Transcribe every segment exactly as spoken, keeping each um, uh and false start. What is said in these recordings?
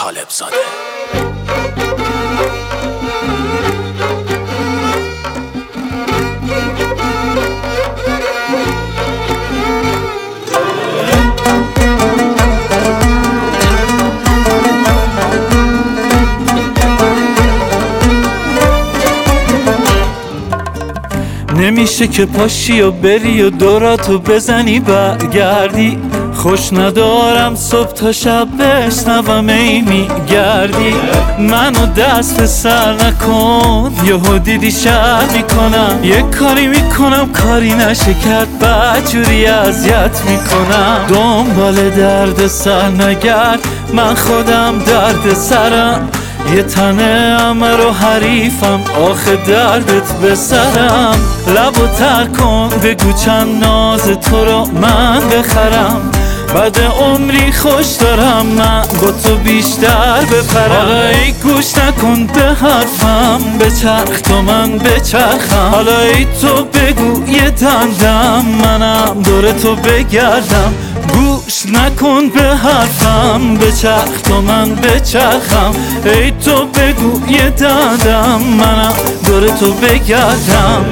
طالب زاده. نمیشه که پاشی و بری و دوراتو بزنی برگردی، خوش ندارم صبح تا شب بشنوم ای میگردی. منو دست به سر نکن، یهو دیدی شر میکنم، یه کاری میکنم کاری نشه کرد بدجوری اذیت میکنم. دنبال درد سر نگرد، من خودم درد سرم، یه تنه امر و حریفم آخه دردت به سرم. لبو تر کن بگو چند ناز تو رو من بخرم، بعد عمری خوش دارم من با تو بیشتر بپرم. حالا ای گوش نکن به حرفم، بچرخ تو من بچرخم. حالا ای تو بگو یه دندم منم دور تو بگردم. گوش نکن به حرفم، بچرخ تو من بچرخم. ای تو بگو یه دندم منم دور تو بگردم.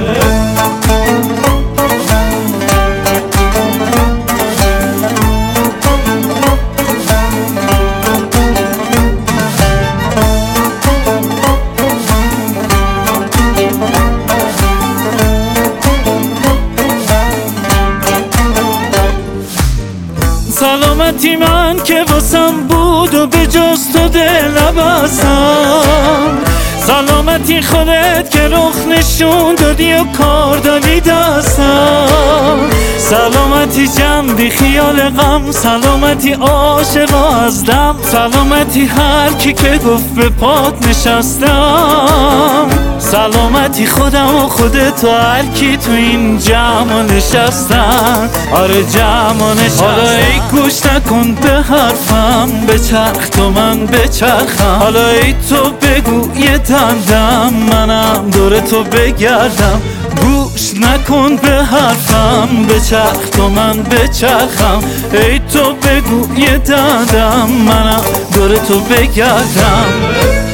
سلامتی من که واسم بود و به جز تو دل نبستم، سلامتی خودت که رخ نشون دادی و کار دادی دستم. سلامتی جمع بی خیال غم، سلامتی عاشق از دم، سلامتی هر کی که گفت به پات نشستم. سلامتی خودم و خودت و هر کی تو این جمع نشستن، آره جمع نشستن. حالا ای گوش نکن به حرفم، بچرخ تو من بچرخم. حالا ای تو بگو یه دندم منم دور تو بگردم. گوش نکن به حرفم، بچرخ تو من بچرخم. ای تو بگو یه دندم منم دور تو بگردم.